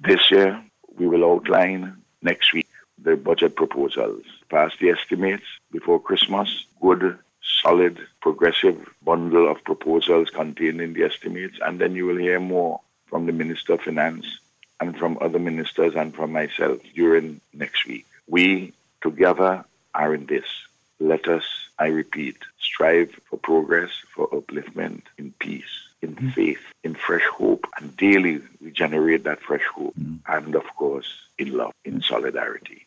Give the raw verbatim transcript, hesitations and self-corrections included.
This year, we will outline next week the budget proposals, pass the estimates before Christmas, good, solid, progressive bundle of proposals contained in the estimates, and then you will hear more from the Minister of Finance and from other ministers and from myself during next week. We together are in this. Let us, I repeat, strive for progress, for upliftment, in peace, in mm. faith, in fresh hope, and daily we generate that fresh hope, mm. and of course, in love, in solidarity.